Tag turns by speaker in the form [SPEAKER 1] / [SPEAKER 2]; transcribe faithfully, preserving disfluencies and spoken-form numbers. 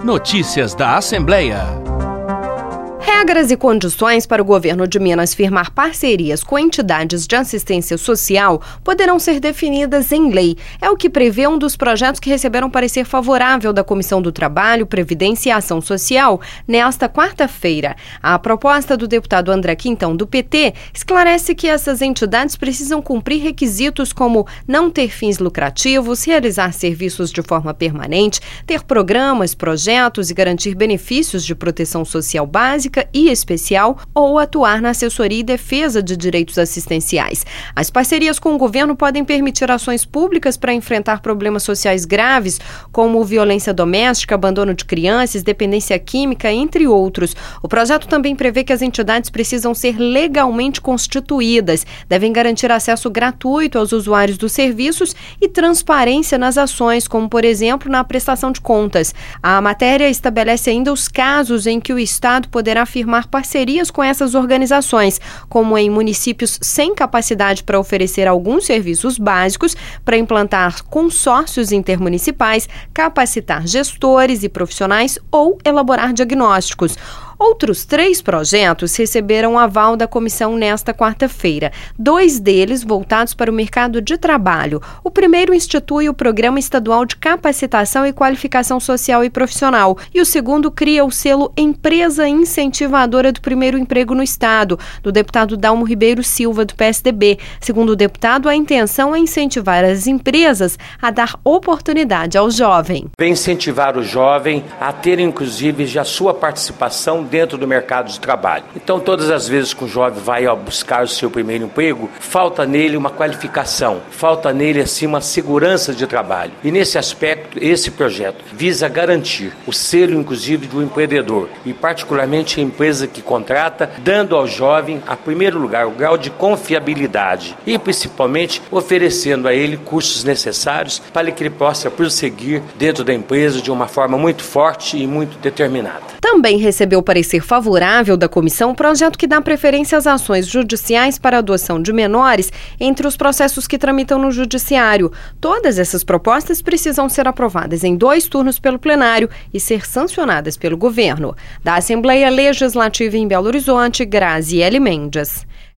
[SPEAKER 1] Notícias da Assembleia.
[SPEAKER 2] Regras e condições para o governo de Minas firmar parcerias com entidades de assistência social poderão ser definidas em lei. É o que prevê um dos projetos que receberam parecer favorável da Comissão do Trabalho, Previdência e Ação Social nesta quarta-feira. A proposta do deputado André Quintão, do P T, esclarece que essas entidades precisam cumprir requisitos como não ter fins lucrativos, realizar serviços de forma permanente, ter programas, projetos e garantir benefícios de proteção social básica e especial ou atuar na assessoria e defesa de direitos assistenciais. As parcerias com o governo podem permitir ações públicas para enfrentar problemas sociais graves, como violência doméstica, abandono de crianças, dependência química, entre outros. O projeto também prevê que as entidades precisam ser legalmente constituídas, devem garantir acesso gratuito aos usuários dos serviços e transparência nas ações, como, por exemplo, na prestação de contas. A matéria estabelece ainda os casos em que o Estado poderá firmar parcerias com essas organizações, como em municípios sem capacidade para oferecer alguns serviços básicos, para implantar consórcios intermunicipais, capacitar gestores e profissionais ou elaborar diagnósticos. Outros três projetos receberam aval da comissão nesta quarta-feira, dois deles voltados para o mercado de trabalho. O primeiro institui o Programa Estadual de Capacitação e Qualificação Social e Profissional e o segundo cria o selo Empresa Incentivadora do Primeiro Emprego no Estado, do deputado Dalmo Ribeiro Silva, do P S D B. Segundo o deputado, a intenção é incentivar as empresas a dar oportunidade ao jovem.
[SPEAKER 3] Vem incentivar o jovem a ter, inclusive, já sua participação dentro do mercado de trabalho. Então, todas as vezes que o jovem vai ó, buscar o seu primeiro emprego, falta nele uma qualificação, falta nele, assim, uma segurança de trabalho. E, nesse aspecto, esse projeto visa garantir o selo, inclusive, do empreendedor e, particularmente, a empresa que contrata, dando ao jovem, a primeiro lugar, o grau de confiabilidade e, principalmente, oferecendo a ele cursos necessários para que ele possa prosseguir dentro da empresa de uma forma muito forte e muito determinada.
[SPEAKER 2] Também recebeu parecer favorável da comissão o projeto que dá preferência às ações judiciais para a adoção de menores entre os processos que tramitam no judiciário. Todas essas propostas precisam ser aprovadas em dois turnos pelo plenário e ser sancionadas pelo governo. Da Assembleia Legislativa em Belo Horizonte, Graziele Mendes.